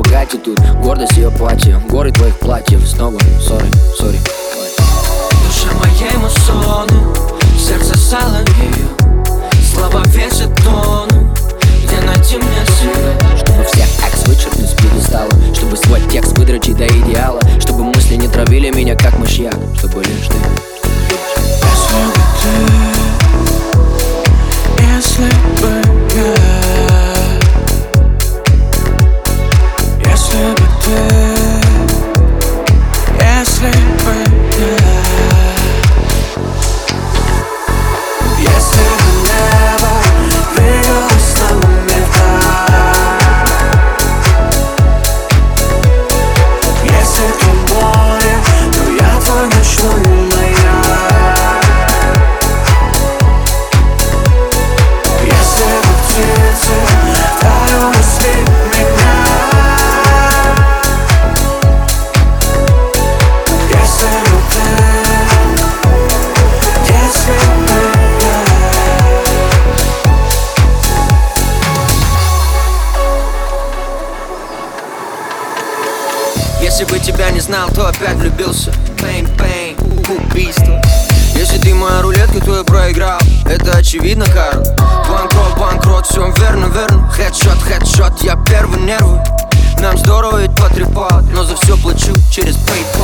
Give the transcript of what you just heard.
Богати тут, гордость ее платье, горы твоих платьев. Снова сори. Душа моей муссону, сердце соловею, слова весят тону, где найти мне свет? Чтобы всех экс вычеркнуть с пьедестала, чтобы свой текст выдрочить до идеала, чтобы мысли не травили меня как мышьяк, чтобы лишь ты. Если бы я, если бы ты, если бы я, если бы небо двигалось с нами вдаль, если ты море, то я твой ночной маяк. Если бы тебя не знал, то опять влюбился. Пейн, убийство. Если ты моя рулетка, то я проиграл. Это очевидно, Карл. Банкрот, все верно. Хедшот, я первый нервы. Нам здорово ведь потрепал, но за все плачу через PayPal.